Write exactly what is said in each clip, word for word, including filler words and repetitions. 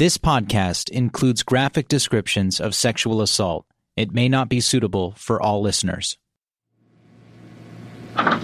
This podcast includes graphic descriptions of sexual assault. It may not be suitable for all listeners. Okay,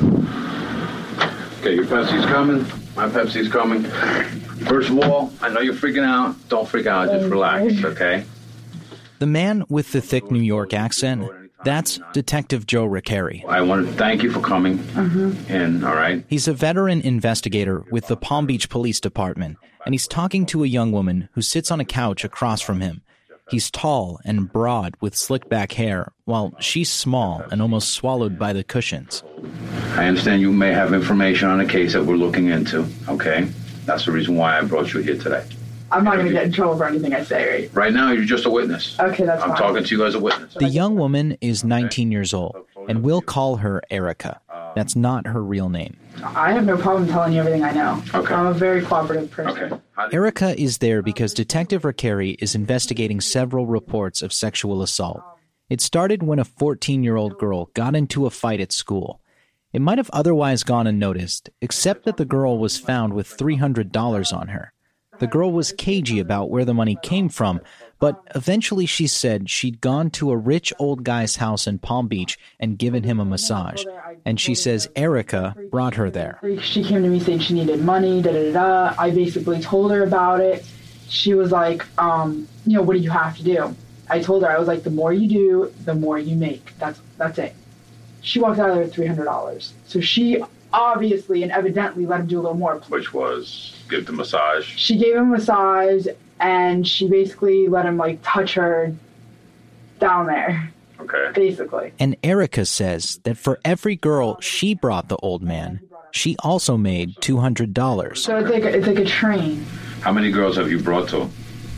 your Pepsi's coming. My Pepsi's coming. First of all, I know you're freaking out. Don't freak out. Just relax, okay? The man with the thick New York accent, that's Detective Joe Recarey. I want to thank you for coming mm-hmm. in, all right? He's a veteran investigator with the Palm Beach Police Department, and he's talking to a young woman who sits on a couch across from him. He's tall and broad with slick back hair, while she's small and almost swallowed by the cushions. I understand you may have information on a case that we're looking into, okay? That's the reason why I brought you here today. I'm not going to get in trouble for anything I say, right? Right now, you're just a witness. Okay, that's I'm fine. talking to you as a witness. The young woman is nineteen years old, and we'll call her Erica. That's not her real name. I have no problem telling you everything I know. Okay. I'm a very cooperative person. Okay. Erica is there because Detective Recarey is investigating several reports of sexual assault. It started when a fourteen-year-old girl got into a fight at school. It might have otherwise gone unnoticed, except that the girl was found with three hundred dollars on her. The girl was cagey about where the money came from, but eventually she said she'd gone to a rich old guy's house in Palm Beach and given him a massage. And she says Erica brought her there. She came to me saying she needed money, da-da-da-da. I basically told her about it. She was like, um, you know, what do you have to do? I told her, I was like, the more you do, the more you make. That's that's it. She walked out of there with three hundred dollars. So she obviously and evidently let him do a little more. Which was give the massage. She gave him a massage, and she basically let him, like, touch her down there. Okay. Basically. And Erica says that for every girl she brought the old man, she also made two hundred dollars. So it's like a, it's like a train. How many girls have you brought to him?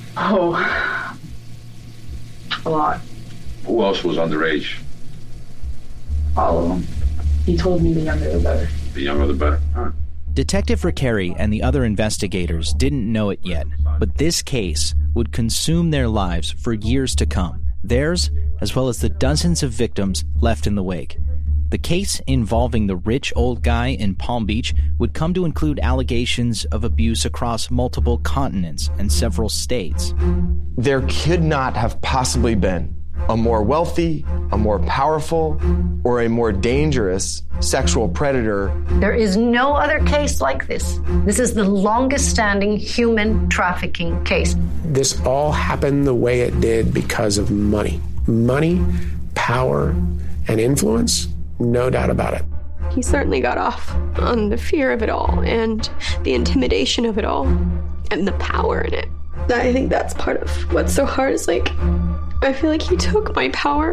Oh, a lot. Who else was underage? All of them. He told me the younger the better. The younger the better. Huh. Detective Recarey and the other investigators didn't know it yet, but this case would consume their lives for years to come, theirs as well as the dozens of victims left in the wake. The case involving the rich old guy in Palm Beach would come to include allegations of abuse across multiple continents and several states. There could not have possibly been a more wealthy, a more powerful, or a more dangerous sexual predator. There is no other case like this. This is the longest standing human trafficking case. This all happened the way it did because of money. Money, power, and influence, no doubt about it. He certainly got off on the fear of it all and the intimidation of it all and the power in it. I think that's part of what's so hard is like, I feel like he took my power.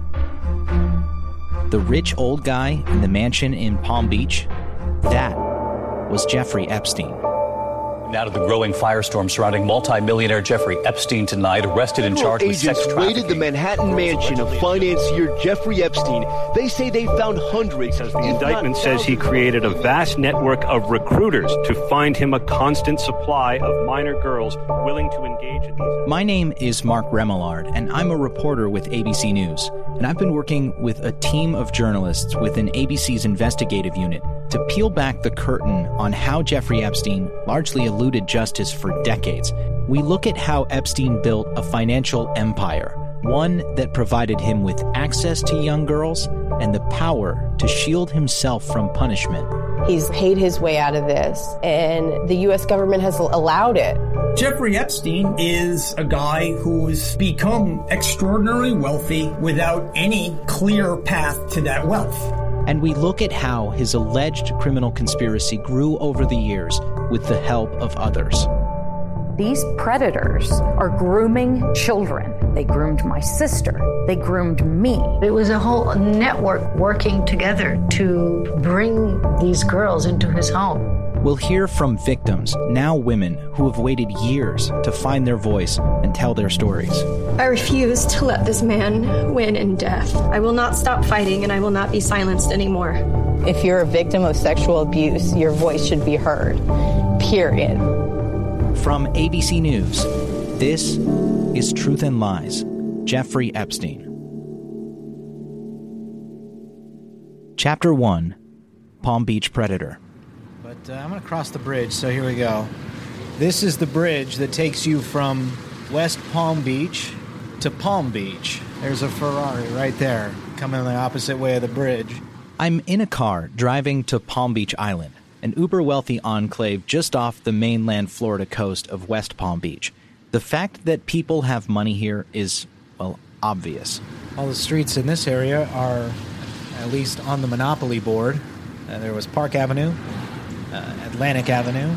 The rich old guy in the mansion in Palm Beach, that was Jeffrey Epstein. Now to the growing firestorm surrounding multi-millionaire Jeffrey Epstein tonight, arrested and charged with sex trafficking. Agents raided the Manhattan mansion of financier Jeffrey Epstein. They say they found hundreds. As the indictment says he created a vast network of recruiters to find him a constant supply of minor girls willing to engage in these. My name is Mark Remillard, and I'm a reporter with A B C News. And I've been working with a team of journalists within A B C's investigative unit to peel back the curtain on how Jeffrey Epstein largely eluded justice for decades. We look at how Epstein built a financial empire, one that provided him with access to young girls and the power to shield himself from punishment. He's paid his way out of this, and the U S government has allowed it. Jeffrey Epstein is a guy who's become extraordinarily wealthy without any clear path to that wealth. And we look at how his alleged criminal conspiracy grew over the years with the help of others. These predators are grooming children. They groomed my sister. They groomed me. It was a whole network working together to bring these girls into his home. We'll hear from victims, now women, who have waited years to find their voice and tell their stories. I refuse to let this man win in death. I will not stop fighting, and I will not be silenced anymore. If you're a victim of sexual abuse, your voice should be heard. Period. From A B C News, this is Truth and Lies, Jeffrey Epstein. Chapter one, Palm Beach Predator. But uh, I'm going to cross the bridge, so here we go. This is the bridge that takes you from West Palm Beach to Palm Beach. There's a Ferrari right there, coming the opposite way of the bridge. I'm in a car driving to Palm Beach Island, an uber-wealthy enclave just off the mainland Florida coast of West Palm Beach. The fact that people have money here is, well, obvious. All the streets in this area are at least on the Monopoly board. Uh, there was Park Avenue, uh, Atlantic Avenue.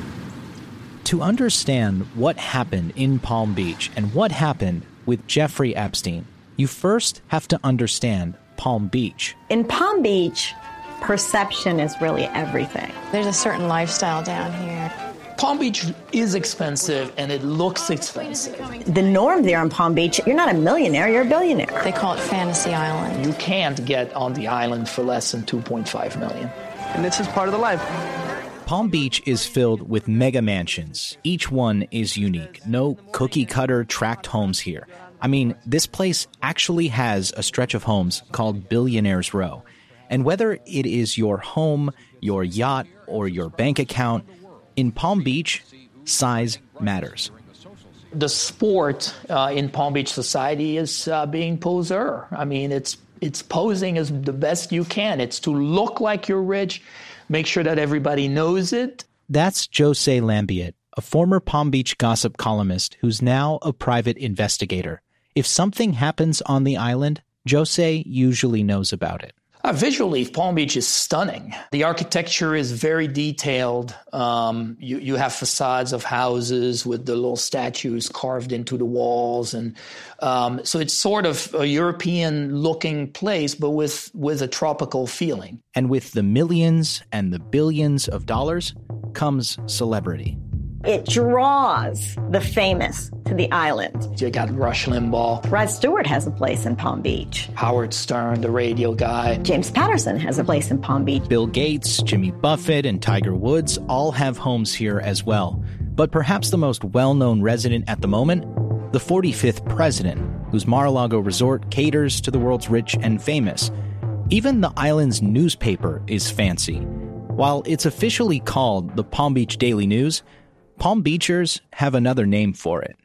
To understand what happened in Palm Beach and what happened with Jeffrey Epstein, you first have to understand Palm Beach. In Palm Beach, perception is really everything. There's a certain lifestyle down here. Palm Beach is expensive, and it looks expensive. The norm there in Palm Beach, you're not a millionaire, you're a billionaire. They call it Fantasy Island. You can't get on the island for less than two point five million dollars. And this is part of the life. Palm Beach is filled with mega mansions. Each one is unique. No cookie-cutter tract homes here. I mean, this place actually has a stretch of homes called Billionaire's Row. And whether it is your home, your yacht, or your bank account, in Palm Beach, size matters. The sport uh, in Palm Beach society is uh, being poseur. I mean, it's it's posing as the best you can. It's to look like you're rich, make sure that everybody knows it. That's Jose Lambiet, a former Palm Beach gossip columnist who's now a private investigator. If something happens on the island, Jose usually knows about it. Uh, visually, Palm Beach is stunning. The architecture is very detailed. Um, you, you have facades of houses with the little statues carved into the walls. And um, so it's sort of a European-looking place, but with, with a tropical feeling. And with the millions and the billions of dollars comes celebrity. It draws the famous to the island. You got Rush Limbaugh. Rod Stewart has a place in Palm Beach. Howard Stern, the radio guy. James Patterson has a place in Palm Beach. Bill Gates, Jimmy Buffett, and Tiger Woods all have homes here as well. But perhaps the most well-known resident at the moment, the forty-fifth president, whose Mar-a-Lago resort caters to the world's rich and famous. Even the island's newspaper is fancy. While it's officially called the Palm Beach Daily News, Palm Beachers have another name for it.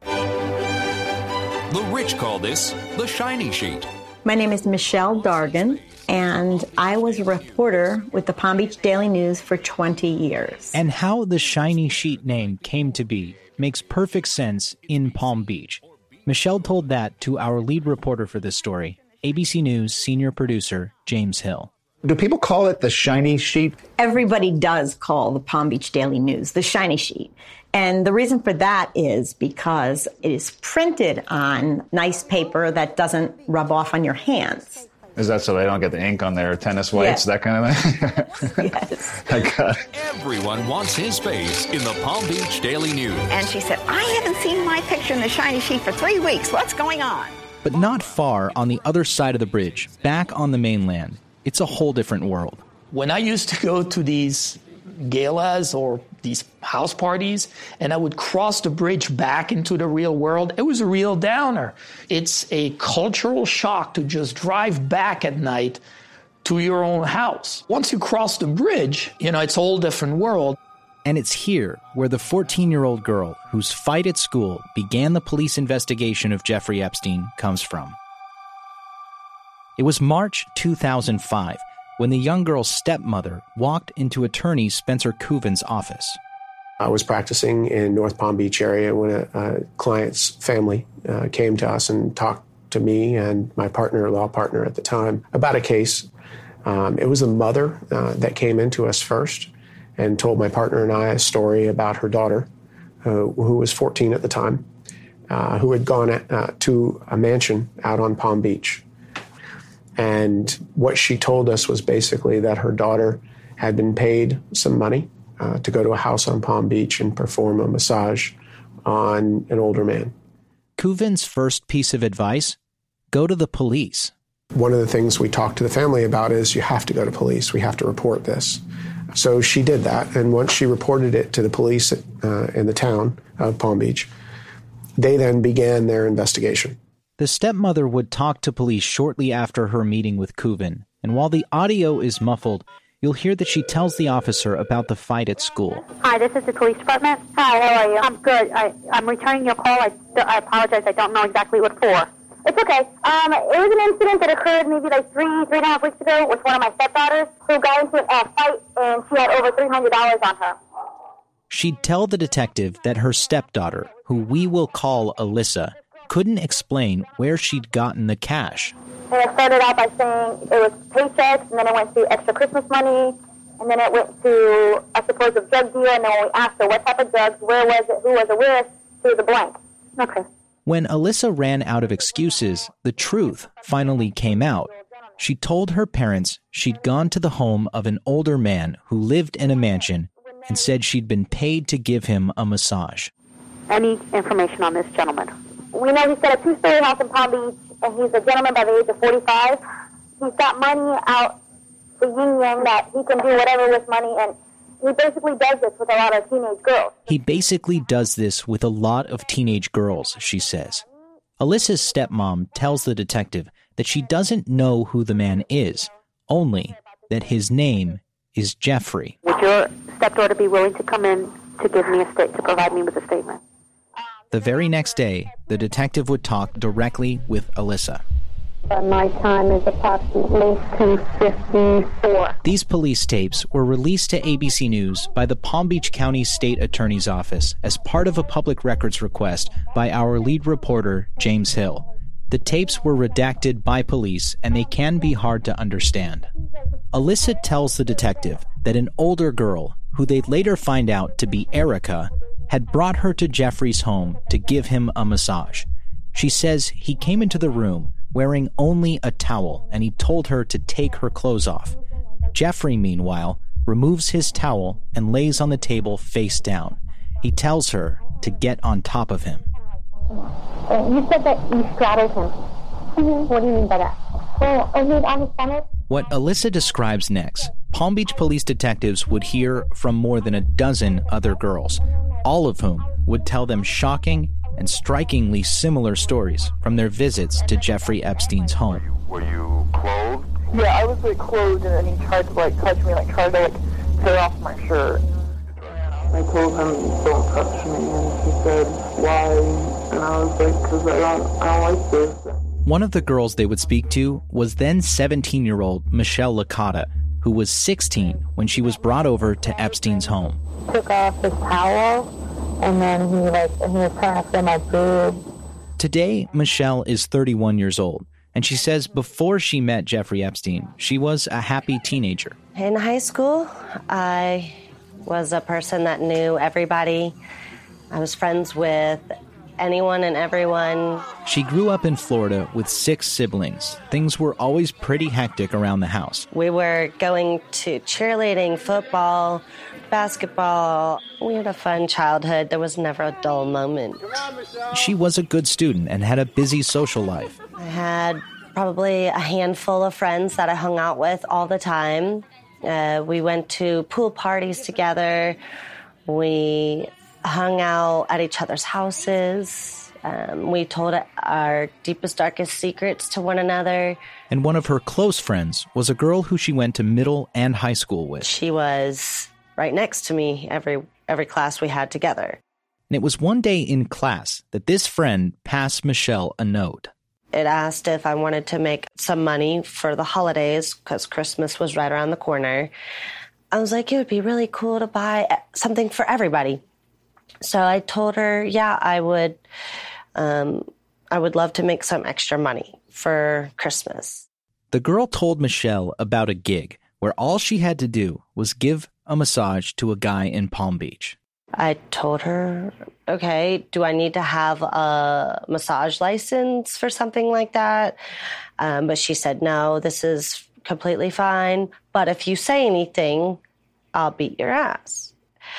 The rich call this the shiny sheet. My name is Michelle Dargan, and I was a reporter with the Palm Beach Daily News for twenty years. And how the shiny sheet name came to be makes perfect sense in Palm Beach. Michelle told that to our lead reporter for this story, A B C News senior producer James Hill. Do people call it the shiny sheet? Everybody does call the Palm Beach Daily News the shiny sheet. And the reason for that is because it is printed on nice paper that doesn't rub off on your hands. Is that so they don't get the ink on their tennis whites, yeah. That kind of thing? Yes. I got it. Everyone wants his face in the Palm Beach Daily News. And she said, I haven't seen my picture in the shiny sheet for three weeks. What's going on? But not far on the other side of the bridge, back on the mainland, it's a whole different world. When I used to go to these galas or these house parties, and I would cross the bridge back into the real world, it was a real downer. It's a cultural shock to just drive back at night to your own house. Once you cross the bridge, you know, it's a whole different world. And it's here where the fourteen-year-old girl whose fight at school began the police investigation of Jeffrey Epstein comes from. It was March two thousand five when the young girl's stepmother walked into attorney Spencer Kuvin's office. I was practicing in North Palm Beach area when a, a client's family uh, came to us and talked to me and my partner, law partner at the time, about a case. Um, it was a mother uh, that came into us first and told my partner and I a story about her daughter, uh, who was fourteen at the time, uh, who had gone at, uh, to a mansion out on Palm Beach. And what she told us was basically that her daughter had been paid some money uh, to go to a house on Palm Beach and perform a massage on an older man. Kuvin's first piece of advice, go to the police. One of the things we talked to the family about is you have to go to police. We have to report this. So she did that. And once she reported it to the police uh, in the town of Palm Beach, they then began their investigation. The stepmother would talk to police shortly after her meeting with Kuvin, and while the audio is muffled, You'll hear that she tells the officer about the fight at school. Hi, this is the police department. Hi, how are you? I'm good. I, I'm returning your call. I, I apologize. I don't know exactly what for. It's okay. Um, it was an incident that occurred maybe like three, three and a half weeks ago with one of my stepdaughters who got into a fight, and she had over three hundred dollars on her. She'd tell the detective that her stepdaughter, who we will call Alyssa, couldn't explain where she'd gotten the cash. And it started out by saying it was paychecks, and then it went to extra Christmas money, and then it went to a supposed drug deal, and then when we asked her what type of drugs, where was it, who was it with, she was a blank. Okay. When Alyssa ran out of excuses, the truth finally came out. She told her parents she'd gone to the home of an older man who lived in a mansion and said she'd been paid to give him a massage. Any information on this gentleman? We know he's got a two-story house in Palm Beach, and he's a gentleman by the age of forty-five. He's got money out the yin-yang that he can do whatever with money, and he basically does this with a lot of teenage girls. He basically does this with a lot of teenage girls, she says. Alyssa's stepmom tells the detective that she doesn't know who the man is, only that his name is Jeffrey. Would your stepdaughter be willing to come in to give me a state to provide me with a statement? The very next day, the detective would talk directly with Alyssa. My time is approximately two fifty-four. These police tapes were released to A B C News by the Palm Beach County State Attorney's Office as part of a public records request by our lead reporter, James Hill. The tapes were redacted by police, and they can be hard to understand. Alyssa tells the detective that an older girl, who they'd later find out to be Erica, had brought her to Jeffrey's home to give him a massage. She says he came into the room wearing only a towel, and he told her to take her clothes off. Jeffrey, meanwhile, removes his towel and lays on the table face down. He tells her to get on top of him. Uh, you said that you straddled him. Mm-hmm. What do you mean by that? Well, I mean, on his stomach. What Alyssa describes next, Palm Beach police detectives would hear from more than a dozen other girls, all of whom would tell them shocking and strikingly similar stories from their visits to Jeffrey Epstein's home. Were you clothed? Yeah, I was like clothed, and then he tried to like touch me, like tried to like tear off my shirt. I told him, "Don't touch me," and he said, "Why?" And I was like, "Because I don't, I don't like this." One of the girls they would speak to was then seventeen-year-old Michelle Licata, who was sixteen when she was brought over to Epstein's home. Took off his towel, and then he like, and he was trying to feel my boob. Today, Michelle is thirty-one years old, and she says before she met Jeffrey Epstein, she was a happy teenager. In high school, I was a person that knew everybody. I was friends with anyone and everyone. She grew up in Florida with six siblings. Things were always pretty hectic around the house. We were going to cheerleading, football, basketball. We had a fun childhood. There was never a dull moment. She was a good student and had a busy social life. I had probably a handful of friends that I hung out with all the time. Uh, we went to pool parties together. We hung out at each other's houses. Um, we told our deepest, darkest secrets to one another. And one of her close friends was a girl who she went to middle and high school with. She was right next to me every every class we had together. And it was one day in class that this friend passed Michelle a note. It asked if I wanted to make some money for the holidays because Christmas was right around the corner. I was like, it would be really cool to buy something for everybody. So I told her, yeah, I would, um, I would love to make some extra money for Christmas. The girl told Michelle about a gig where all she had to do was give a massage to a guy in Palm Beach. I told her, okay, do I need to have a massage license for something like that? Um, but she said, no, this is completely fine. But if you say anything, I'll beat your ass.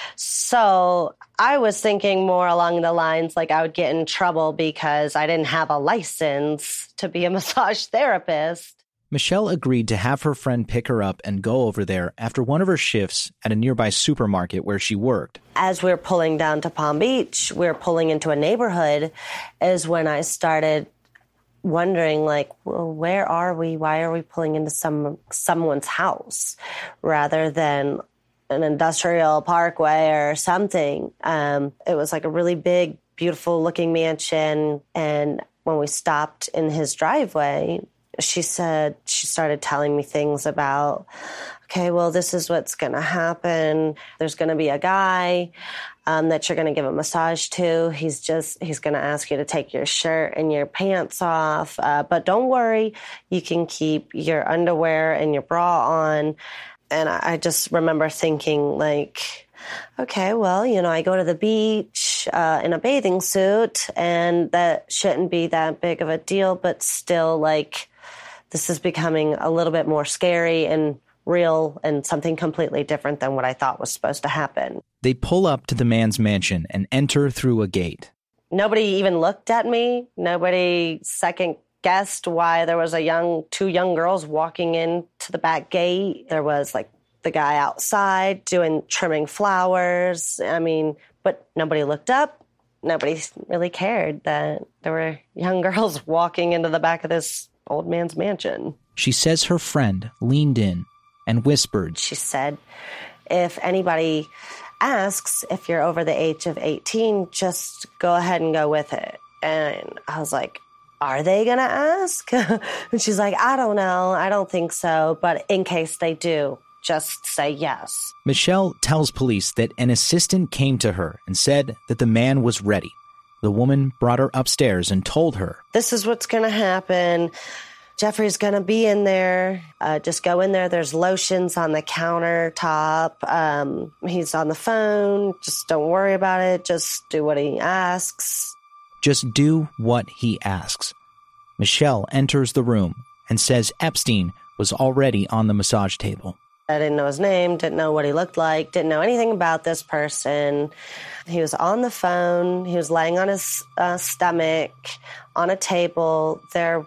So I was thinking more along the lines like I would get in trouble because I didn't have a license to be a massage therapist. Michelle agreed to have her friend pick her up and go over there after one of her shifts at a nearby supermarket where she worked. As we were pulling down to Palm Beach, we were pulling into a neighborhood, is when I started wondering, like, well, where are we? Why are we pulling into some someone's house rather than an industrial parkway or something? Um, it was like a really big, beautiful looking mansion. And when we stopped in his driveway, she said, she started telling me things about, okay, well, this is what's going to happen. There's going to be a guy um, that you're going to give a massage to. He's just, he's going to ask you to take your shirt and your pants off. Uh, but don't worry, you can keep your underwear and your bra on. And I, I just remember thinking, like, okay, well, you know, I go to the beach uh, in a bathing suit, and that shouldn't be that big of a deal. But still, like, this is becoming a little bit more scary and real and something completely different than what I thought was supposed to happen. They pull up to the man's mansion and enter through a gate. Nobody even looked at me. Nobody second guessed why there was a young, two young girls walking into the back gate. There was like the guy outside doing, trimming flowers. I mean, but nobody looked up. Nobody really cared that there were young girls walking into the back of this old man's mansion. She says her friend leaned in and whispered. She said, if anybody asks if you're over the age of eighteen, just go ahead and go with it. And I was like, are they going to ask? And she's like, I don't know. I don't think so. But in case they do, just say yes. Michelle tells police that an assistant came to her and said that the man was ready. The woman brought her upstairs and told her, this is what's going to happen. Jeffrey's going to be in there. Uh, just go in there. There's lotions on the countertop. Um, he's on the phone. Just don't worry about it. Just do what he asks. Just do what he asks. Michelle enters the room and says Epstein was already on the massage table. I didn't know his name, didn't know what he looked like, didn't know anything about this person. He was on the phone. He was laying on his uh, stomach on a table. There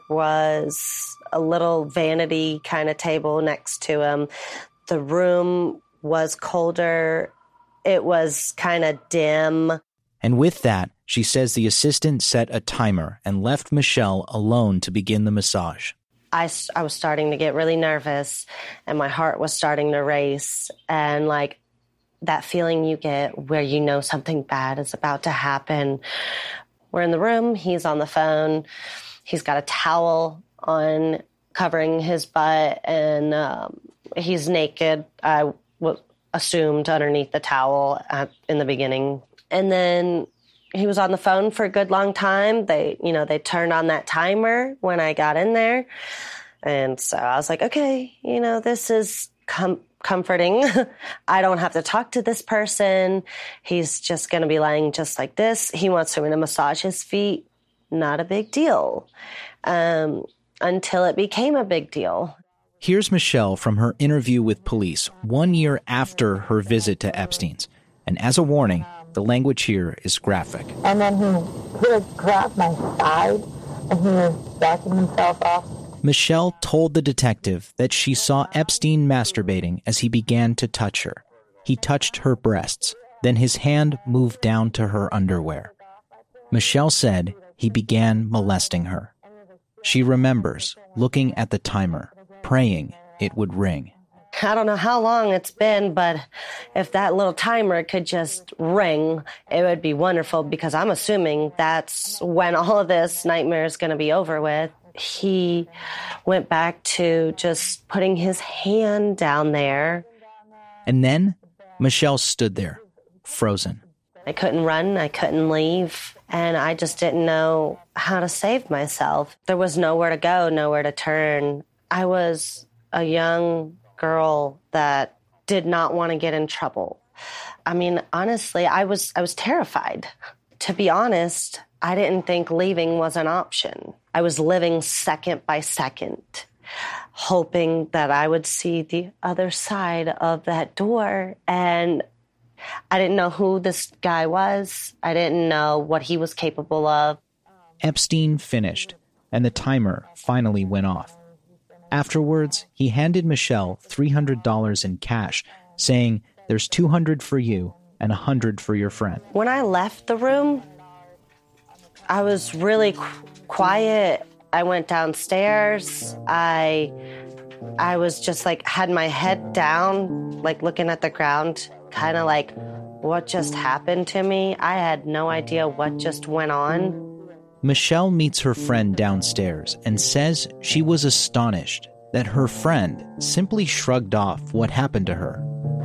was a little vanity kind of table next to him. The room was colder. It was kind of dim. And with that, she says the assistant set a timer and left Michelle alone to begin the massage. I, I was starting to get really nervous, and my heart was starting to race, and like that feeling you get where you know something bad is about to happen. We're in the room. He's on the phone. He's got a towel on covering his butt, and um, he's naked. I w- assumed underneath the towel at, in the beginning. And then he was on the phone for a good long time. They, you know, they turned on that timer when I got in there. And so I was like, okay, you know, this is com- comforting. I don't have to talk to this person. He's just going to be lying just like this. He wants me to massage his feet. Not a big deal. Um, until it became a big deal. Here's Michelle from her interview with police one year after her visit to Epstein's. And as a warning, the language here is graphic. And then he, he like grabbed my side and he was backing himself off. Michelle told the detective that she saw Epstein masturbating as he began to touch her. He touched her breasts. Then his hand moved down to her underwear. Michelle said he began molesting her. She remembers looking at the timer, praying it would ring. I don't know how long it's been, but if that little timer could just ring, it would be wonderful, because I'm assuming that's when all of this nightmare is going to be over with. He went back to just putting his hand down there. And then Michelle stood there, frozen. I couldn't run, I couldn't leave, and I just didn't know how to save myself. There was nowhere to go, nowhere to turn. I was a young girl that did not want to get in trouble. I mean, honestly, I was I was terrified. To be honest, I didn't think leaving was an option. I was living second by second, hoping that I would see the other side of that door. And I didn't know who this guy was. I didn't know what he was capable of. Epstein finished, and the timer finally went off. Afterwards, he handed Michelle three hundred dollars in cash, saying, there's two hundred dollars for you and one hundred dollars for your friend. When I left the room, I was really qu- quiet. I went downstairs. I I was just like, had my head down, like looking at the ground, kind of like, what just happened to me? I had no idea what just went on. Michelle meets her friend downstairs and says she was astonished that her friend simply shrugged off what happened to her.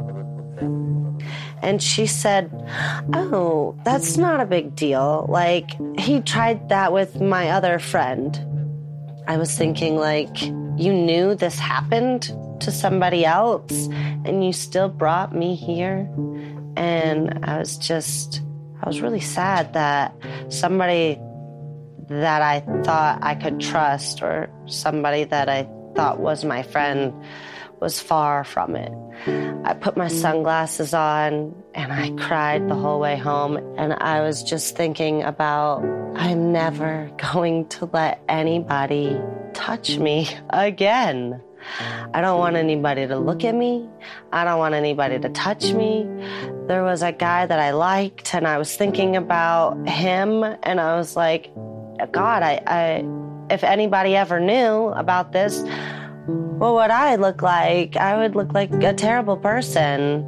And she said, oh, that's not a big deal. Like, he tried that with my other friend. I was thinking, like, you knew this happened to somebody else and you still brought me here. And I was just, I was really sad that somebody that I thought I could trust or somebody that I thought was my friend was far from it. I put my sunglasses on and I cried the whole way home. And I was just thinking about, I'm never going to let anybody touch me again. I don't want anybody to look at me. I don't want anybody to touch me. There was a guy that I liked and I was thinking about him and I was like, God, I, I if anybody ever knew about this, what would I look like? I would look like a terrible person.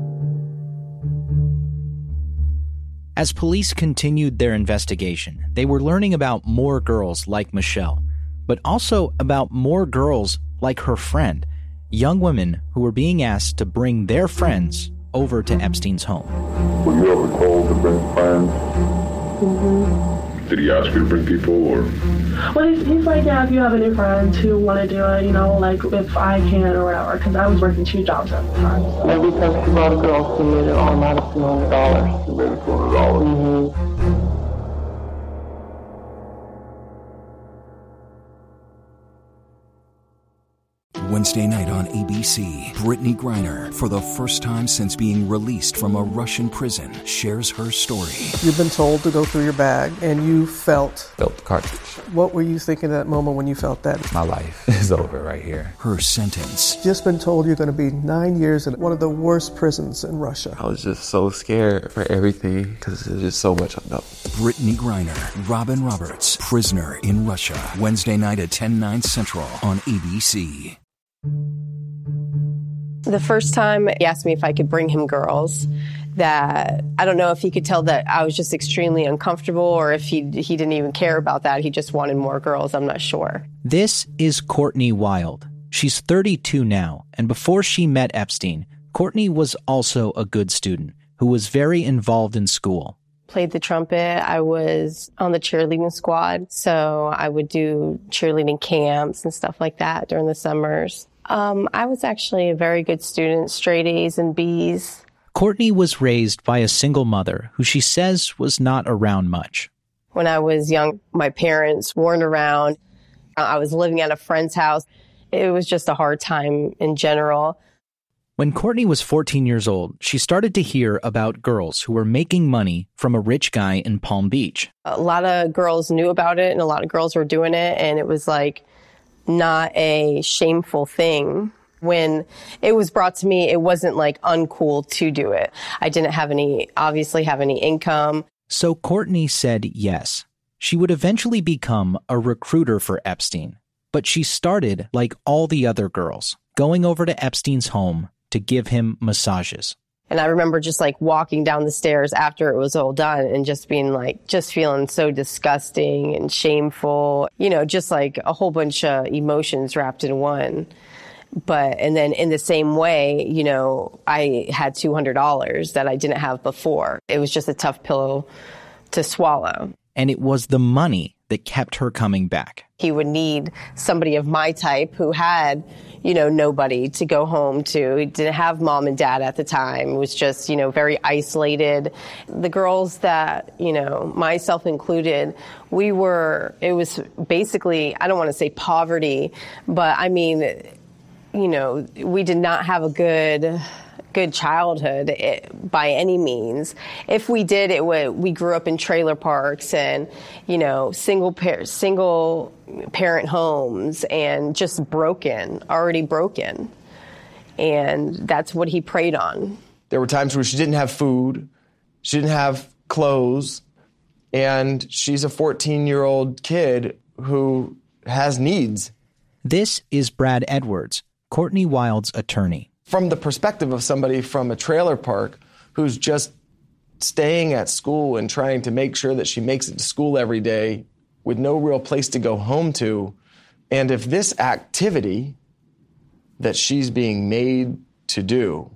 As police continued their investigation, they were learning about more girls like Michelle, but also about more girls like her friend, young women who were being asked to bring their friends over to Epstein's home. Were you ever told to bring friends? Mm-hmm. Did he ask you to bring people, or? Well, he's, he's like, yeah, if you have any friends who want to do it, you know, like if I can or whatever, because I was working two jobs at the time. So. Yeah, because a lot of girls submitted automatic two hundred dollars. Submitted two hundred dollars? Mm-hmm. Wednesday night on A B C, Brittany Griner, for the first time since being released from a Russian prison, shares her story. You've been told to go through your bag, and you felt... Felt the cartridge. What were you thinking at that moment when you felt that? My life is over right here. Her sentence. Just been told you're going to be nine years in one of the worst prisons in Russia. I was just so scared for everything, because there's just so much unknown. Brittany Griner, Robin Roberts, Prisoner in Russia. Wednesday night at ten, nine Central on A B C. The first time he asked me if I could bring him girls, that I don't know if he could tell that I was just extremely uncomfortable or if he he didn't even care about that. He just wanted more girls. I'm not sure. This is Courtney Wild. She's thirty-two now, and before she met Epstein, Courtney was also a good student who was very involved in school. Played the trumpet. I was on the cheerleading squad, so I would do cheerleading camps and stuff like that during the summers. Um, I was actually a very good student, straight A's and B's. Courtney was raised by a single mother who she says was not around much. When I was young, my parents weren't around. I was living at a friend's house. It was just a hard time in general. When Courtney was fourteen years old, she started to hear about girls who were making money from a rich guy in Palm Beach. A lot of girls knew about it and a lot of girls were doing it, and it was like not a shameful thing. When it was brought to me, it wasn't like uncool to do it. I didn't have any, obviously have any income. So Courtney said yes. She would eventually become a recruiter for Epstein. But she started like all the other girls, going over to Epstein's home to give him massages. And I remember just like walking down the stairs after it was all done and just being like, just feeling so disgusting and shameful, you know, just like a whole bunch of emotions wrapped in one. But, and then in the same way, you know, I had two hundred dollars that I didn't have before. It was just a tough pill to swallow. And it was the money that kept her coming back. He would need somebody of my type who had, you know, nobody to go home to. He didn't have mom and dad at the time. It was just, you know, very isolated. The girls that, you know, myself included, we were, it was basically, I don't want to say poverty, but I mean, you know, we did not have a good... good childhood by any means. If we did, it would, we grew up in trailer parks and, you know, single par- single parent homes and just broken, already broken. And that's what he preyed on. There were times where she didn't have food, she didn't have clothes, and she's a fourteen-year-old kid who has needs. This is Brad Edwards, Courtney Wild's attorney. From the perspective of somebody from a trailer park who's just staying at school and trying to make sure that she makes it to school every day with no real place to go home to, and if this activity that she's being made to do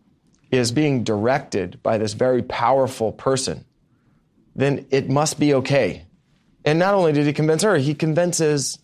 is being directed by this very powerful person, then it must be okay. And not only did he convince her, he convinces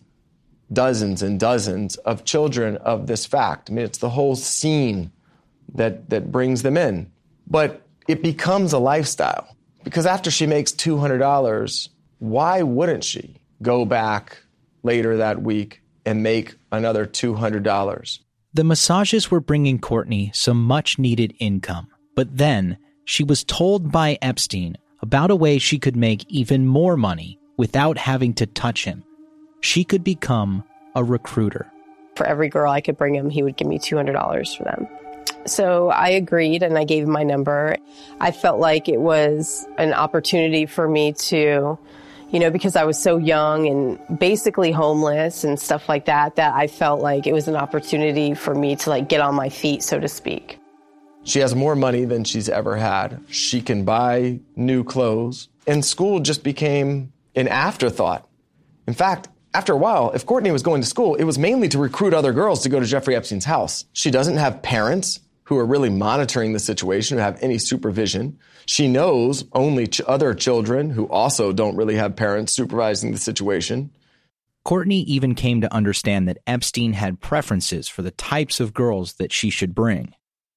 dozens and dozens of children of this fact. I mean, it's the whole scene that, that brings them in. But it becomes a lifestyle. Because after she makes two hundred dollars, why wouldn't she go back later that week and make another two hundred dollars? The massages were bringing Courtney some much-needed income. But then she was told by Epstein about a way she could make even more money without having to touch him. She could become a recruiter. For every girl I could bring him, he would give me two hundred dollars for them. So I agreed and I gave him my number. I felt like it was an opportunity for me to, you know, because I was so young and basically homeless and stuff like that, that I felt like it was an opportunity for me to like get on my feet, so to speak. She has more money than she's ever had. She can buy new clothes. And school just became an afterthought. In fact, after a while, if Courtney was going to school, it was mainly to recruit other girls to go to Jeffrey Epstein's house. She doesn't have parents who are really monitoring the situation, who have any supervision. She knows only ch- other children who also don't really have parents supervising the situation. Courtney even came to understand that Epstein had preferences for the types of girls that she should bring.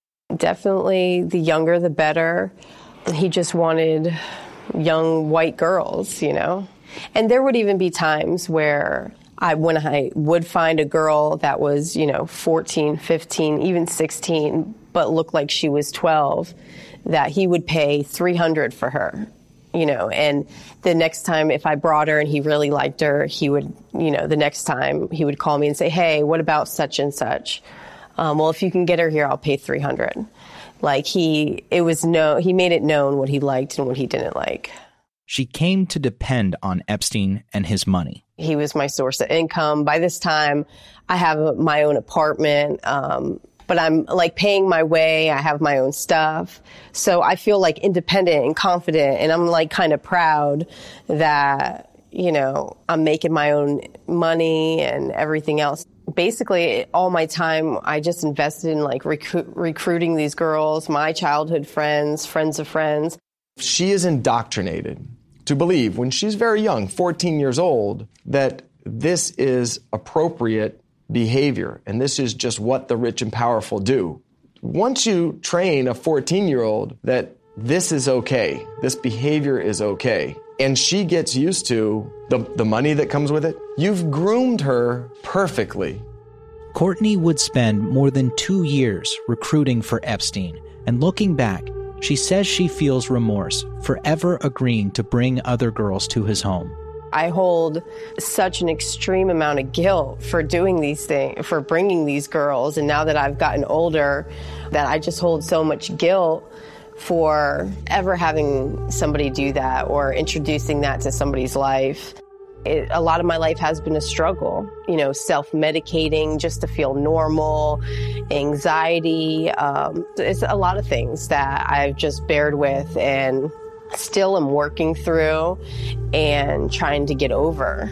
Definitely the younger, the better. He just wanted young white girls, you know. And there would even be times where I, when I would find a girl that was, you know, fourteen, fifteen, even sixteen, but looked like she was twelve, that he would pay three hundred dollars for her, you know. And the next time if I brought her and he really liked her, he would, you know, the next time he would call me and say, hey, what about such and such? Um, well, if you can get her here, I'll pay three hundred dollars. Like he, it was no, he made it known what he liked and what he didn't like. She came to depend on Epstein and his money. He was my source of income. By this time, I have my own apartment, um, but I'm like paying my way. I have my own stuff. So I feel like independent and confident, and I'm like kind of proud that, you know, I'm making my own money and everything else. Basically, all my time, I just invested in like recru- recruiting these girls, my childhood friends, friends of friends. She is indoctrinated to believe, when she's very young, fourteen years old, that this is appropriate behavior and this is just what the rich and powerful do. Once you train a fourteen-year-old that this is okay, this behavior is okay, and she gets used to the, the money that comes with it, you've groomed her perfectly. Courtney would spend more than two years recruiting for Epstein, and looking back, she says she feels remorse for ever agreeing to bring other girls to his home. I hold such an extreme amount of guilt for doing these things, for bringing these girls. And now that I've gotten older, that I just hold so much guilt for ever having somebody do that or introducing that to somebody's life. It, a lot of my life has been a struggle, you know, self-medicating just to feel normal, anxiety. Um, it's a lot of things that I've just bared with and still am working through and trying to get over.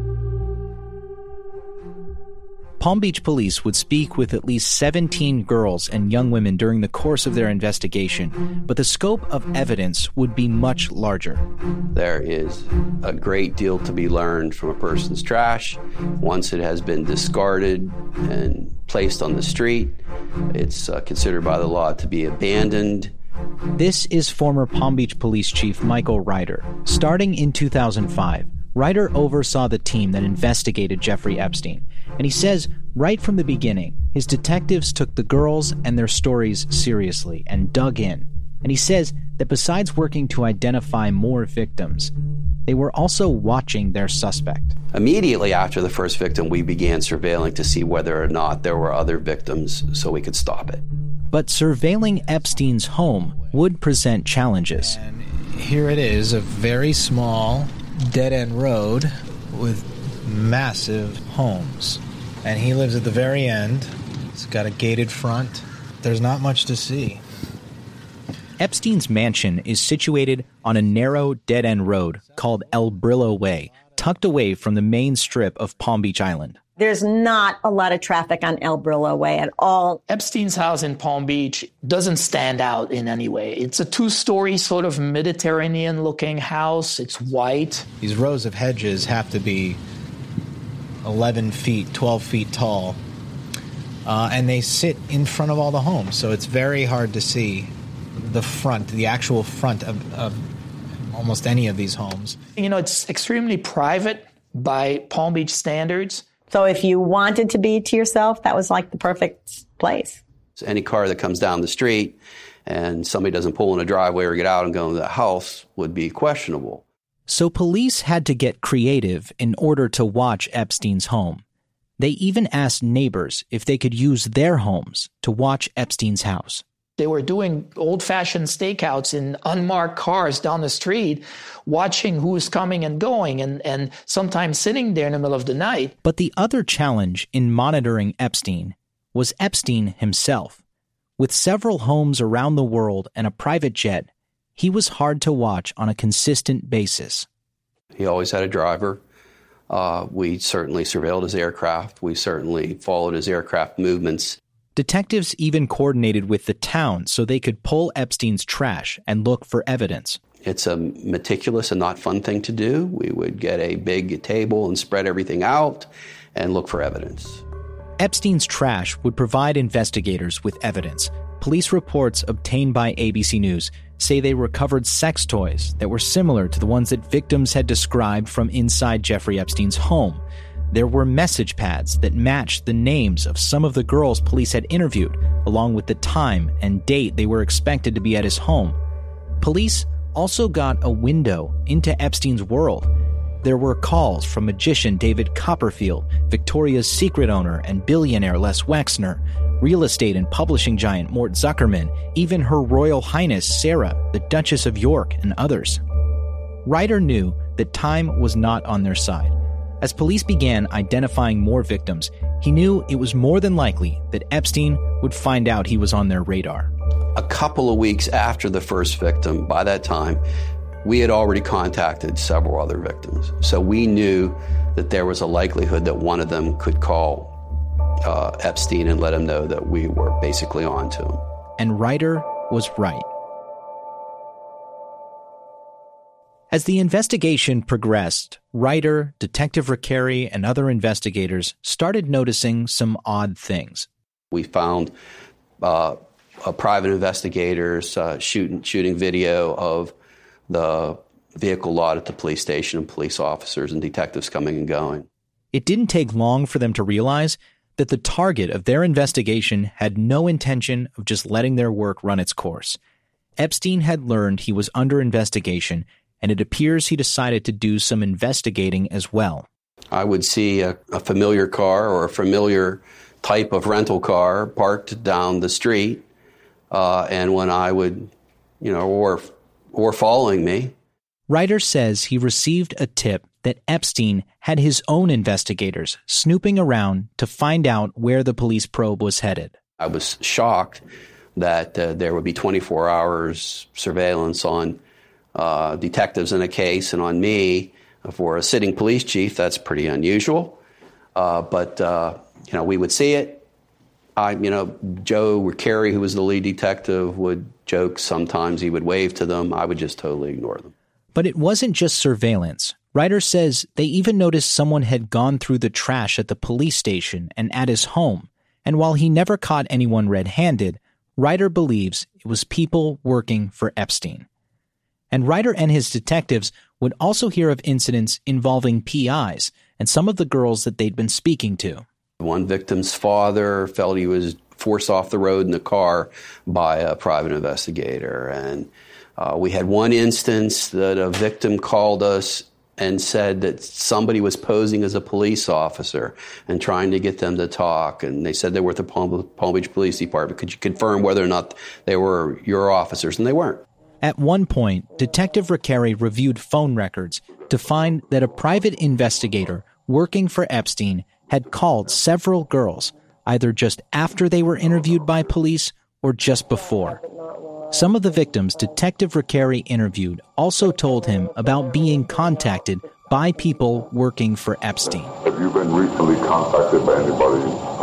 Palm Beach police would speak with at least seventeen girls and young women during the course of their investigation, but the scope of evidence would be much larger. There is a great deal to be learned from a person's trash. Once it has been discarded and placed on the street, it's uh, considered by the law to be abandoned. This is former Palm Beach Police Chief Michael Ryder. Starting in two thousand five, Ryder oversaw the team that investigated Jeffrey Epstein, and he says right from the beginning, his detectives took the girls and their stories seriously and dug in. And he says that besides working to identify more victims, they were also watching their suspect. Immediately after the first victim, we began surveilling to see whether or not there were other victims so we could stop it. But surveilling Epstein's home would present challenges. And here it is, a very small dead-end road with massive homes. And he lives at the very end. It's got a gated front. There's not much to see. Epstein's mansion is situated on a narrow, dead-end road called El Brillo Way, tucked away from the main strip of Palm Beach Island. There's not a lot of traffic on El Brillo Way at all. Epstein's house in Palm Beach doesn't stand out in any way. It's a two-story sort of Mediterranean-looking house. It's white. These rows of hedges have to be eleven feet, twelve feet tall. Uh, and they sit in front of all the homes, so it's very hard to see the front, the actual front of, of almost any of these homes. You know, it's extremely private by Palm Beach standards. So if you wanted to be to yourself, that was like the perfect place. So any car that comes down the street and somebody doesn't pull in a driveway or get out and go into the house would be questionable. So police had to get creative in order to watch Epstein's home. They even asked neighbors if they could use their homes to watch Epstein's house. They were doing old-fashioned stakeouts in unmarked cars down the street, watching who's coming and going, and, and sometimes sitting there in the middle of the night. But the other challenge in monitoring Epstein was Epstein himself. With several homes around the world and a private jet, he was hard to watch on a consistent basis. He always had a driver. Uh, we certainly surveilled his aircraft. We certainly followed his aircraft movements. Detectives even coordinated with the town so they could pull Epstein's trash and look for evidence. It's a meticulous and not fun thing to do. We would get a big table and spread everything out and look for evidence. Epstein's trash would provide investigators with evidence. Police reports obtained by A B C News say they recovered sex toys that were similar to the ones that victims had described from inside Jeffrey Epstein's home. There were message pads that matched the names of some of the girls police had interviewed, along with the time and date they were expected to be at his home. Police also got a window into Epstein's world. There were calls from magician David Copperfield, Victoria's Secret owner and billionaire Les Wexner, real estate and publishing giant Mort Zuckerman, even Her Royal Highness Sarah, the Duchess of York, and others. Ryder knew that time was not on their side. As police began identifying more victims, he knew it was more than likely that Epstein would find out he was on their radar. A couple of weeks after the first victim, by that time, we had already contacted several other victims. So we knew that there was a likelihood that one of them could call uh, Epstein and let him know that we were basically on to him. And Ryder was right. As the investigation progressed, Ryder, Detective Recarey, and other investigators started noticing some odd things. We found uh, a private investigators uh, shooting, shooting video of the vehicle lot at the police station and police officers and detectives coming and going. It didn't take long for them to realize that the target of their investigation had no intention of just letting their work run its course. Epstein had learned he was under investigation, and it appears he decided to do some investigating as well. I would see a, a familiar car or a familiar type of rental car parked down the street, uh, and when I would, you know, or or following me. Ryder says he received a tip that Epstein had his own investigators snooping around to find out where the police probe was headed. I was shocked that uh, there would be twenty-four hours surveillance on uh, detectives in a case, and on me for a sitting police chief. That's pretty unusual. Uh, but, uh, you know, we would see it. I, you know, Joe Recarey, who was the lead detective, would joke sometimes. He would wave to them. I would just totally ignore them. But it wasn't just surveillance. Ryder says they even noticed someone had gone through the trash at the police station and at his home. And while he never caught anyone red-handed, Ryder believes it was people working for Epstein. And Ryder and his detectives would also hear of incidents involving P Is and some of the girls that they'd been speaking to. One victim's father felt he was forced off the road in a car by a private investigator. And uh, we had one instance that a victim called us and said that somebody was posing as a police officer and trying to get them to talk. And they said they were at the Palm, Palm Beach Police Department. Could you confirm whether or not they were your officers? And they weren't. At one point, Detective Recarey reviewed phone records to find that a private investigator working for Epstein had called several girls, either just after they were interviewed by police or just before. Some of the victims Detective Recarey interviewed also told him about being contacted by people working for Epstein. Have you been recently contacted by anybody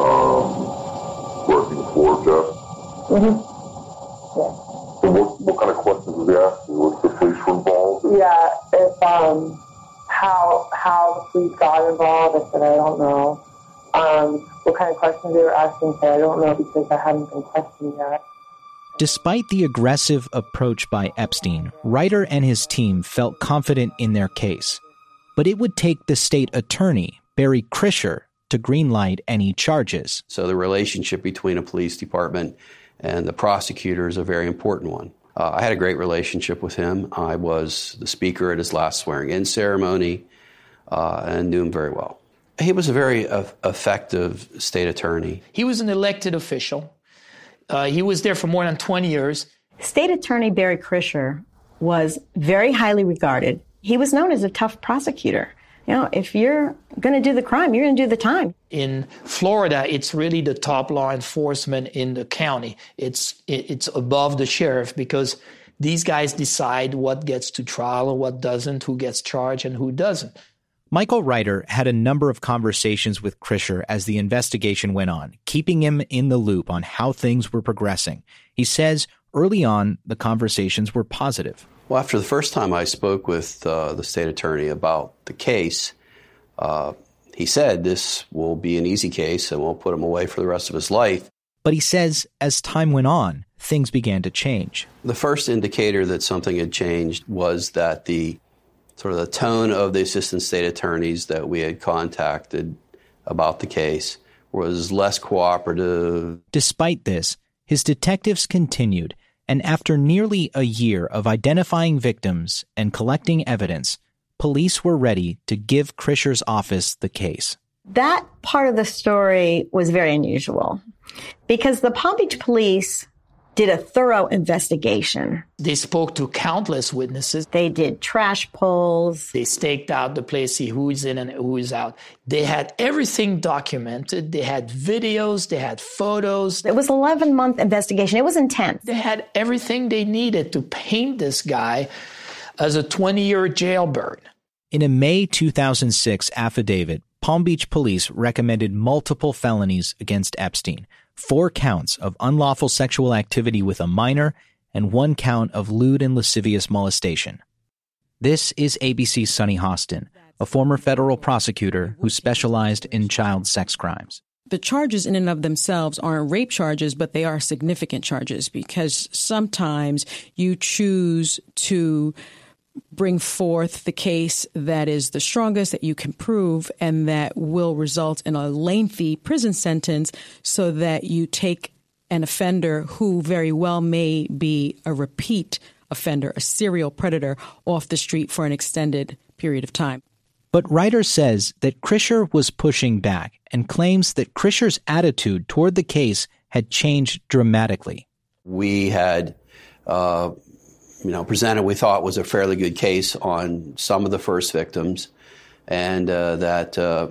um, working for Jeff? Mm-hmm. Yeah. So what, what kind of questions was he asking? Was the police involved? Yeah, if, um, how, how the police got involved, I said, I don't know. Um, what kind of questions they were asking, I said, I don't know because I haven't been questioned yet. Despite the aggressive approach by Epstein, Reiter and his team felt confident in their case. But it would take the state attorney, Barry Krischer, to greenlight any charges. So the relationship between a police department and the prosecutor is a very important one. Uh, I had a great relationship with him. I was the speaker at his last swearing-in ceremony uh, and knew him very well. He was a very uh, effective state attorney. He was an elected official. Uh, he was there for more than twenty years. State Attorney Barry Krischer was very highly regarded. He was known as a tough prosecutor. You know, if you're going to do the crime, you're going to do the time. In Florida, it's really the top law enforcement in the county. It's it's above the sheriff because these guys decide what gets to trial and what doesn't, who gets charged and who doesn't. Michael Reiter had a number of conversations with Krischer as the investigation went on, keeping him in the loop on how things were progressing. He says early on, the conversations were positive. Well, after the first time I spoke with uh, the state attorney about the case, uh, he said this will be an easy case and we'll put him away for the rest of his life. But he says as time went on, things began to change. The first indicator that something had changed was that the sort of the tone of the assistant state attorneys that we had contacted about the case was less cooperative. Despite this, his detectives continued, and after nearly a year of identifying victims and collecting evidence, police were ready to give Krischer's office the case. That part of the story was very unusual because the Palm Beach police did a thorough investigation. They spoke to countless witnesses. They did trash pulls. They staked out the place, see who is in and who is out. They had everything documented. They had videos. They had photos. It was an eleven-month investigation. It was intense. They had everything they needed to paint this guy as a twenty-year jailbird. In a May two thousand six affidavit, Palm Beach police recommended multiple felonies against Epstein. Four counts of unlawful sexual activity with a minor and one count of lewd and lascivious molestation. This is A B C's Sunny Hostin, a former federal prosecutor who specialized in child sex crimes. The charges in and of themselves aren't rape charges, but they are significant charges because sometimes you choose to bring forth the case that is the strongest that you can prove and that will result in a lengthy prison sentence so that you take an offender who very well may be a repeat offender, a serial predator, off the street for an extended period of time. But Reiter says that Krischer was pushing back and claims that Krischer's attitude toward the case had changed dramatically. We had uh, you know, presented we thought was a fairly good case on some of the first victims, and uh, that uh,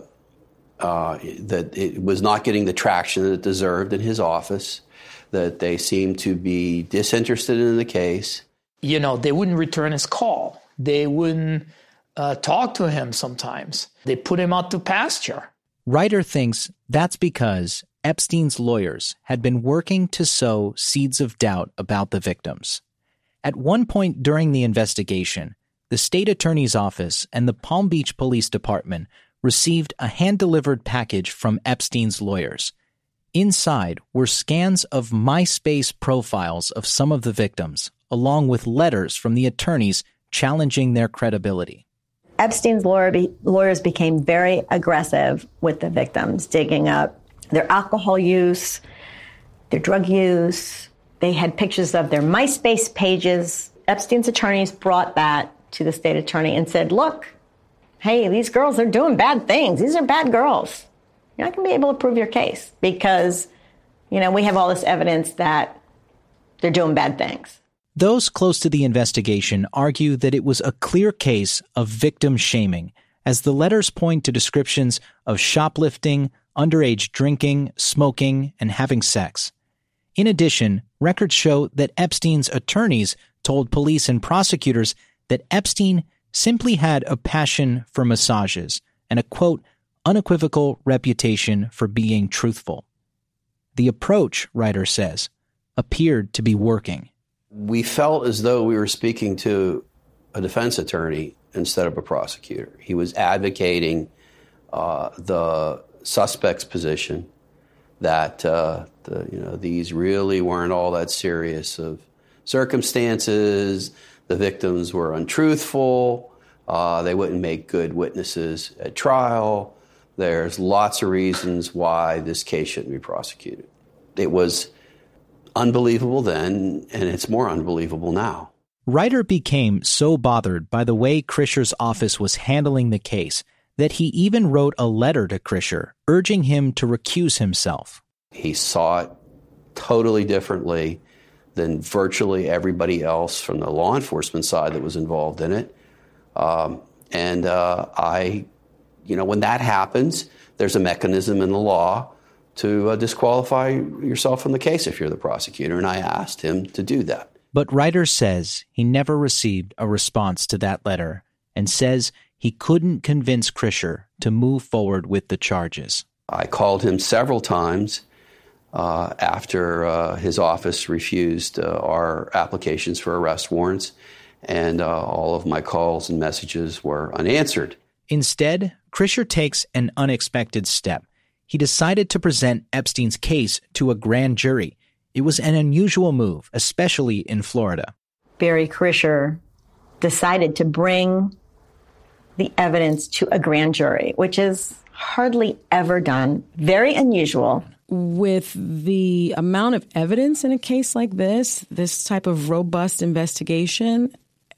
uh, that it was not getting the traction that it deserved in his office, that they seemed to be disinterested in the case. You know, they wouldn't return his call. They wouldn't uh, talk to him sometimes. They put him out to pasture. Reiter thinks that's because Epstein's lawyers had been working to sow seeds of doubt about the victims. At one point during the investigation, the state attorney's office and the Palm Beach Police Department received a hand-delivered package from Epstein's lawyers. Inside were scans of MySpace profiles of some of the victims, along with letters from the attorneys challenging their credibility. Epstein's lawyer be- lawyers became very aggressive with the victims, digging up their alcohol use, their drug use. They had pictures of their MySpace pages. Epstein's attorneys brought that to the state attorney and said, look, hey, these girls are doing bad things. These are bad girls. You're not going to be able to prove your case because, you know, we have all this evidence that they're doing bad things. Those close to the investigation argue that it was a clear case of victim shaming as the letters point to descriptions of shoplifting, underage drinking, smoking, and having sex. In addition, records show that Epstein's attorneys told police and prosecutors that Epstein simply had a passion for massages and a, quote, unequivocal reputation for being truthful. The approach, Ryder says, appeared to be working. We felt as though we were speaking to a defense attorney instead of a prosecutor. He was advocating uh, the suspect's position that uh, the, you know, these really weren't all that serious of circumstances. The victims were untruthful. Uh, they wouldn't make good witnesses at trial. There's lots of reasons why this case shouldn't be prosecuted. It was unbelievable then, and it's more unbelievable now. Ryder became so bothered by the way Krischer's office was handling the case that he even wrote a letter to Krischer urging him to recuse himself. He saw it totally differently than virtually everybody else from the law enforcement side that was involved in it. Um, and uh, I, you know, when that happens, there's a mechanism in the law to uh, disqualify yourself from the case if you're the prosecutor, and I asked him to do that. But Ryder says he never received a response to that letter and says he couldn't convince Krischer to move forward with the charges. I called him several times uh, after uh, his office refused uh, our applications for arrest warrants, and uh, all of my calls and messages were unanswered. Instead, Krischer takes an unexpected step. He decided to present Epstein's case to a grand jury. It was an unusual move, especially in Florida. Barry Krischer decided to bring the evidence to a grand jury, which is hardly ever done, very unusual. With the amount of evidence in a case like this, this type of robust investigation,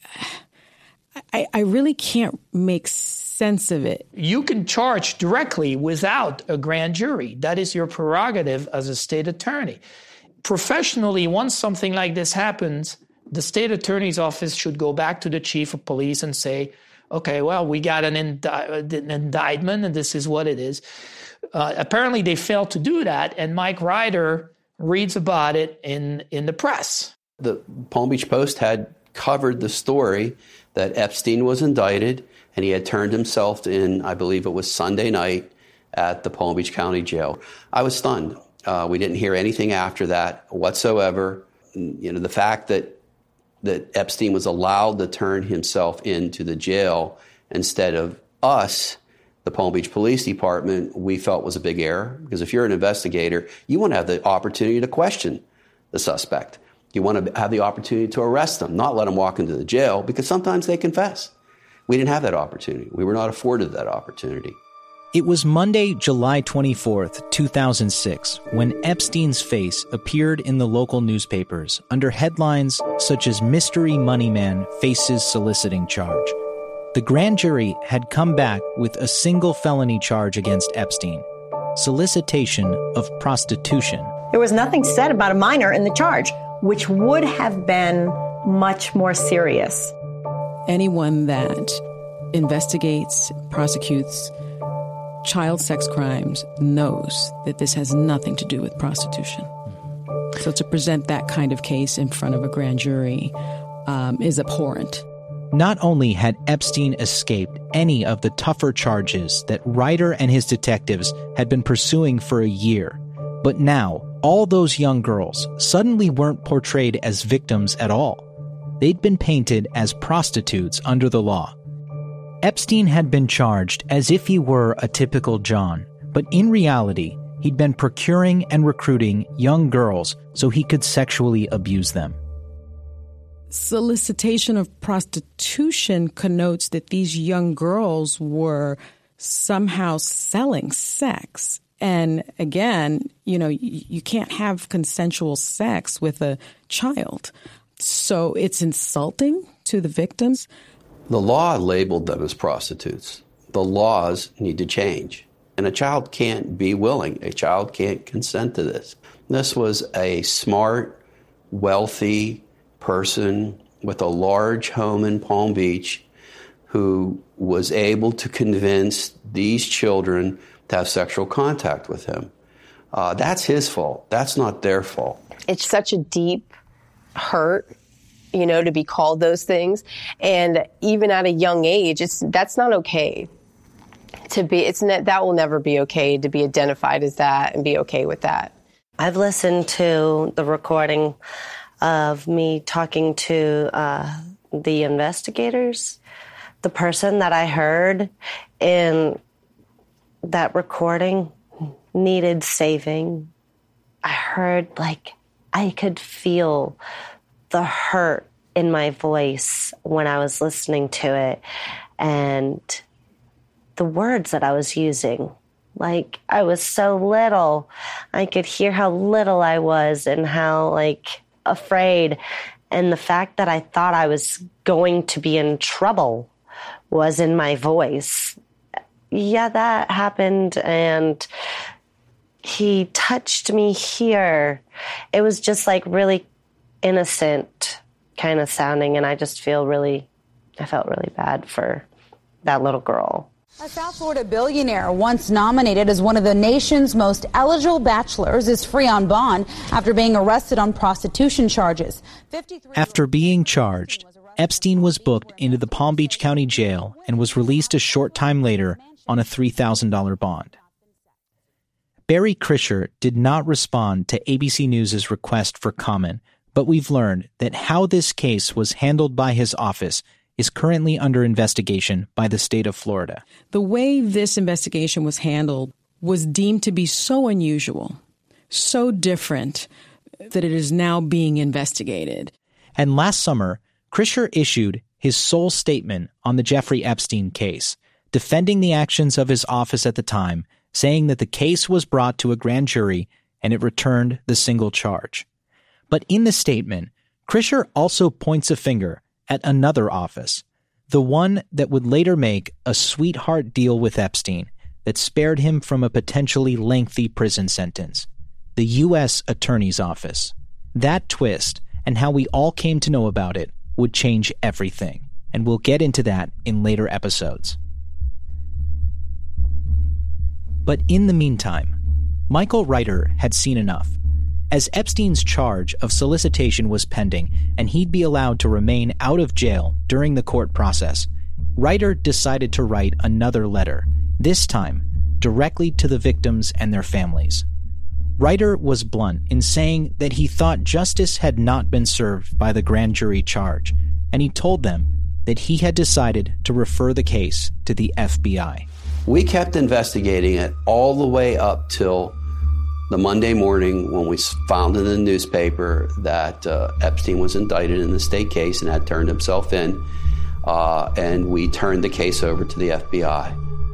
I, I really can't make sense of it. You can charge directly without a grand jury. That is your prerogative as a state attorney. Professionally, once something like this happens, the state attorney's office should go back to the chief of police and say, okay, well, we got an, indi- an indictment and this is what it is. Uh, apparently they failed to do that, and Mike Ryder reads about it in, in the press. The Palm Beach Post had covered the story that Epstein was indicted and he had turned himself in, I believe it was Sunday night, at the Palm Beach County Jail. I was stunned. Uh, we didn't hear anything after that whatsoever. You know, the fact that that Epstein was allowed to turn himself into the jail instead of us, the Palm Beach Police Department, we felt was a big error. Because if you're an investigator, you want to have the opportunity to question the suspect. You want to have the opportunity to arrest them, not let them walk into the jail, because sometimes they confess. We didn't have that opportunity. We were not afforded that opportunity. It was Monday, July twenty-fourth, two thousand six, when Epstein's face appeared in the local newspapers under headlines such as Mystery Money Man Faces Soliciting Charge. The grand jury had come back with a single felony charge against Epstein, solicitation of prostitution. There was nothing said about a minor in the charge, which would have been much more serious. Anyone that investigates, prosecutes child sex crimes knows that this has nothing to do with prostitution. So to present that kind of case in front of a grand jury um, is abhorrent. Not only had Epstein escaped any of the tougher charges that Ryder and his detectives had been pursuing for a year, but now all those young girls suddenly weren't portrayed as victims at all. They'd been painted as prostitutes under the law. Epstein had been charged as if he were a typical John, but in reality, he'd been procuring and recruiting young girls so he could sexually abuse them. Solicitation of prostitution connotes that these young girls were somehow selling sex. And again, you know, you can't have consensual sex with a child. So it's insulting to the victims. The law labeled them as prostitutes. The laws need to change. And a child can't be willing. A child can't consent to this. This was a smart, wealthy person with a large home in Palm Beach who was able to convince these children to have sexual contact with him. Uh, that's his fault. That's not their fault. It's such a deep hurt, you know, to be called those things. And even at a young age, it's that's not okay to be. It's ne- that will never be okay to be identified as that and be okay with that. I've listened to the recording of me talking to uh, the investigators. The person that I heard in that recording needed saving. I heard, like, I could feel the hurt in my voice when I was listening to it, and the words that I was using. Like, I was so little. I could hear how little I was and how, like, afraid. And the fact that I thought I was going to be in trouble was in my voice. Yeah, that happened, and he touched me here. It was just like really innocent kind of sounding, and I just feel really, I felt really bad for that little girl. A South Florida billionaire once nominated as one of the nation's most eligible bachelors is free on bond after being arrested on prostitution charges. After being charged, Epstein was booked into the Palm Beach County Jail and was released a short time later on a three thousand dollars bond. Barry Krischer did not respond to A B C News' request for comment, but we've learned that how this case was handled by his office is currently under investigation by the state of Florida. The way this investigation was handled was deemed to be so unusual, so different, that it is now being investigated. And last summer, Krischer issued his sole statement on the Jeffrey Epstein case, defending the actions of his office at the time, saying that the case was brought to a grand jury and it returned the single charge. But in the statement, Krischer also points a finger at another office, the one that would later make a sweetheart deal with Epstein that spared him from a potentially lengthy prison sentence, the U S Attorney's Office. That twist, and how we all came to know about it, would change everything, and we'll get into that in later episodes. But in the meantime, Michael Reiter had seen enough. As Epstein's charge of solicitation was pending and he'd be allowed to remain out of jail during the court process, Reiter decided to write another letter, this time directly to the victims and their families. Reiter was blunt in saying that he thought justice had not been served by the grand jury charge, and he told them that he had decided to refer the case to the F B I. We kept investigating it all the way up till the Monday morning when we found in the newspaper that uh, Epstein was indicted in the state case and had turned himself in, uh, and we turned the case over to the F B I.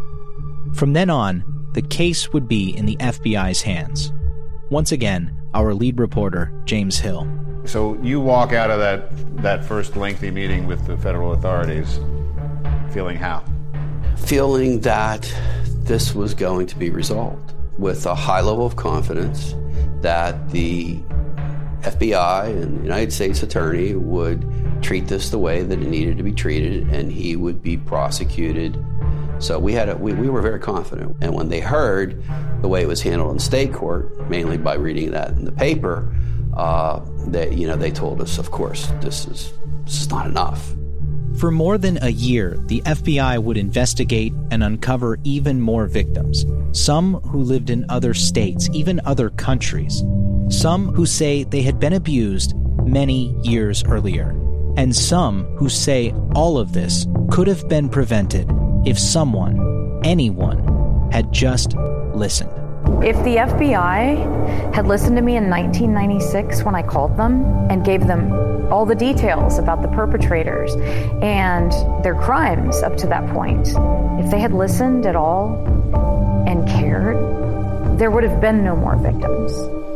From then on, the case would be in the F B I's hands. Once again, our lead reporter, James Hill. So you walk out of that, that first lengthy meeting with the federal authorities feeling how? Feeling that this was going to be resolved with a high level of confidence that the F B I and the United States Attorney would treat this the way that it needed to be treated, and he would be prosecuted. So we had a, we, we were very confident. And when they heard the way it was handled in state court, mainly by reading that in the paper, uh, they, you know, they told us, of course, this is this is not enough. For more than a year, the F B I would investigate and uncover even more victims. Some who lived in other states, even other countries. Some who say they had been abused many years earlier. And some who say all of this could have been prevented if someone, anyone, had just listened. If the F B I had listened to me in nineteen ninety-six when I called them and gave them all the details about the perpetrators and their crimes up to that point, if they had listened at all and cared, there would have been no more victims.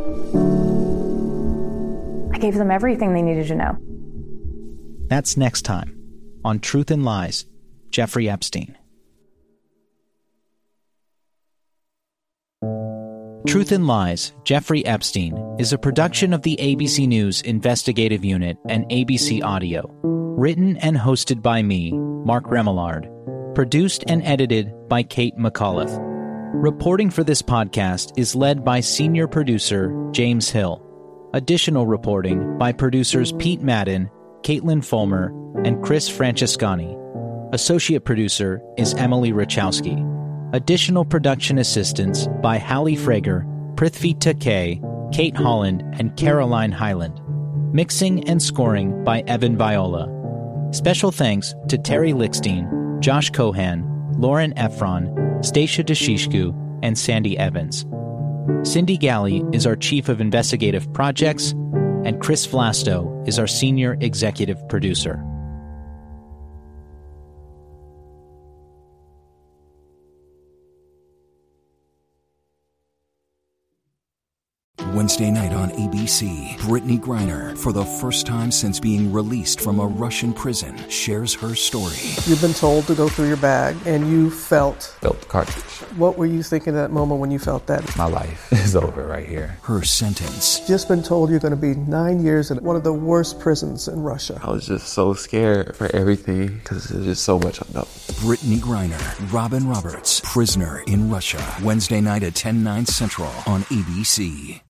I gave them everything they needed to know. That's next time on Truth and Lies, Jeffrey Epstein. Truth and Lies, Jeffrey Epstein is a production of the A B C News Investigative Unit and A B C Audio. Written and hosted by me, Mark Remillard. Produced and edited by Kate McAuliffe. Reporting for this podcast is led by senior producer James Hill. Additional reporting by producers Pete Madden, Caitlin Fulmer, and Chris Francescani. Associate producer is Emily Rachowski. Additional production assistance by Hallie Frager, Prithvi Takei, Kate Holland, and Caroline Highland. Mixing and scoring by Evan Viola. Special thanks to Terry Lickstein, Josh Cohan, Lauren Efron, Stacia Deshishku, and Sandy Evans. Cindy Galley is our Chief of Investigative Projects, and Chris Vlasto is our Senior Executive Producer. Wednesday night on A B C, Brittany Griner, for the first time since being released from a Russian prison, shares her story. You've been told to go through your bag, and you felt... Felt the cartridge. What were you thinking at that moment when you felt that? My life is over right here. Her sentence. Just been told you're going to be nine years in one of the worst prisons in Russia. I was just so scared for everything because there's just so much unknown. Brittany Griner, Robin Roberts, Prisoner in Russia. Wednesday night at ten, nine Central on A B C.